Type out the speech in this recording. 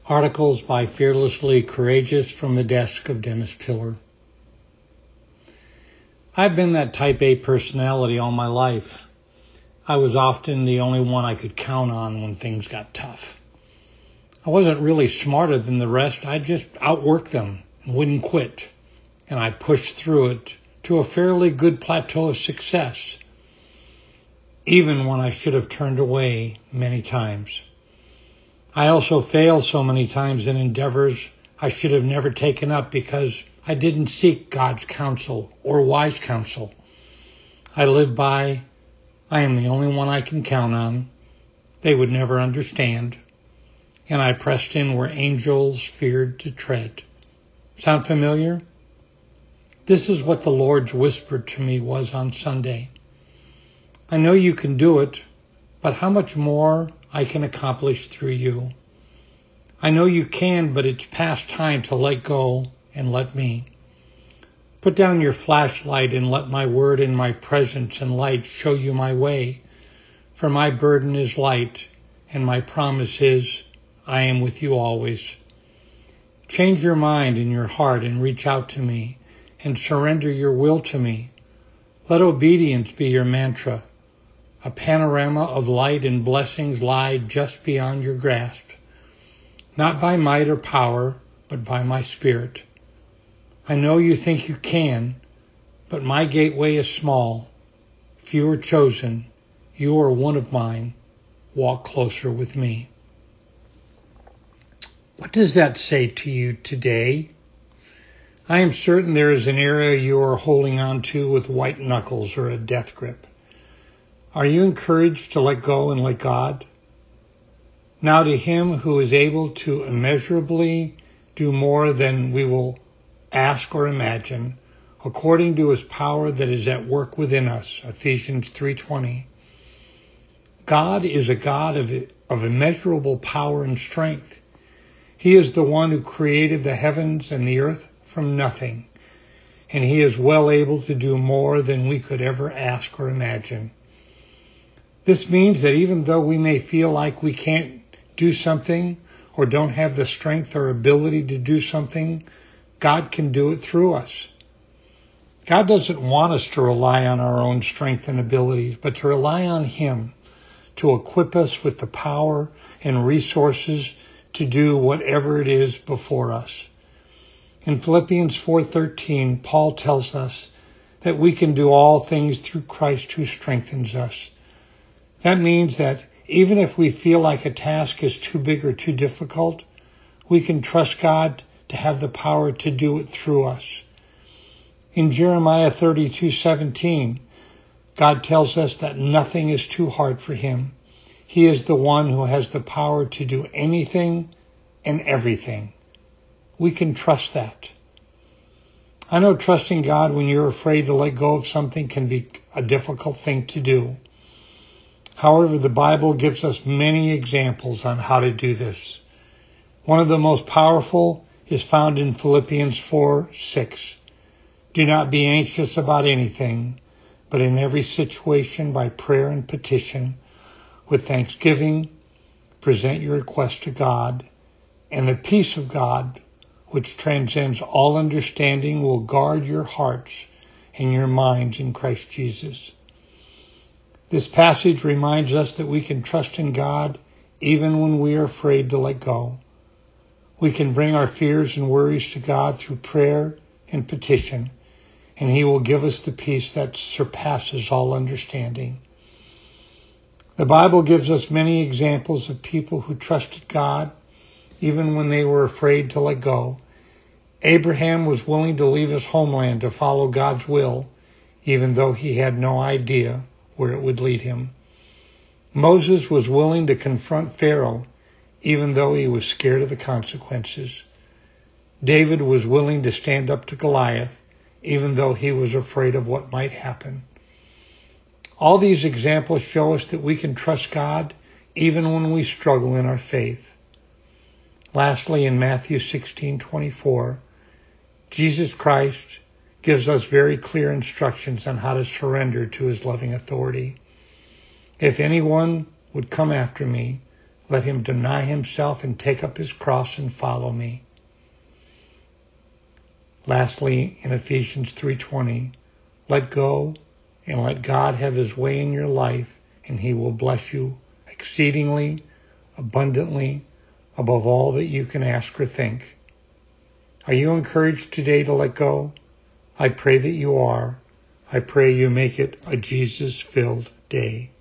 Articles by Fearlessly Courageous from the desk of Dennis Pillar. I've been that type A personality all my life. I was often the only one I could count on when things got tough. I wasn't really smarter than the rest. I just outworked them and wouldn't quit. And I pushed through it to a fairly good plateau of success, even when I should have turned away many times. I also failed so many times in endeavors I should have never taken up because I didn't seek God's counsel or wise counsel. I lived by, I am the only one I can count on. They would never understand. And I pressed in where angels feared to tread. Sound familiar? This is what the Lord's whispered to me was on Sunday. I know you can do it, but how much more I can accomplish through you. I know you can, but it's past time to let go and let me. Put down your flashlight and let my word and my presence and light show you my way. For my burden is light, and my promise is, I am with you always. Change your mind and your heart and reach out to me and surrender your will to me. Let obedience be your mantra. A panorama of light and blessings lie just beyond your grasp. Not by might or power, but by my Spirit. I know you think you can, but my gateway is small. Few are chosen. You are one of mine. Walk closer with me. What does that say to you today? I am certain there is an area you are holding on to with white knuckles or a death grip. Are you encouraged to let go and let God? Now to Him who is able to immeasurably do more than we will ask or imagine, according to His power that is at work within us, Ephesians 3:20. God is a God of immeasurable power and strength. He is the one who created the heavens and the earth from nothing, and He is well able to do more than we could ever ask or imagine. This means that even though we may feel like we can't do something or don't have the strength or ability to do something, God can do it through us. God doesn't want us to rely on our own strength and abilities, but to rely on Him to equip us with the power and resources to do whatever it is before us. In Philippians 4:13, Paul tells us that we can do all things through Christ who strengthens us. That means that even if we feel like a task is too big or too difficult, we can trust God to have the power to do it through us. In Jeremiah 32:17, God tells us that nothing is too hard for Him. He is the one who has the power to do anything and everything. We can trust that. I know trusting God when you're afraid to let go of something can be a difficult thing to do. However, the Bible gives us many examples on how to do this. One of the most powerful is found in Philippians 4:6. Do not be anxious about anything, but in every situation by prayer and petition, with thanksgiving, present your request to God, and the peace of God, which transcends all understanding, will guard your hearts and your minds in Christ Jesus. This passage reminds us that we can trust in God even when we are afraid to let go. We can bring our fears and worries to God through prayer and petition, and He will give us the peace that surpasses all understanding. The Bible gives us many examples of people who trusted God even when they were afraid to let go. Abraham was willing to leave his homeland to follow God's will, even though he had no idea where it would lead him. Moses was willing to confront Pharaoh, even though he was scared of the consequences. David was willing to stand up to Goliath, even though he was afraid of what might happen. All these examples show us that we can trust God even when we struggle in our faith. Lastly, in Matthew 16:24, Jesus Christ gives us very clear instructions on how to surrender to His loving authority. If anyone would come after me, Let him deny himself and take up his cross and follow me. Lastly, in Ephesians 3:20, let go and let God have his way in your life, and he will bless you exceedingly, abundantly, above all that you can ask or think. Are you encouraged today to let go? I pray that you are. I pray you make it a Jesus-filled day.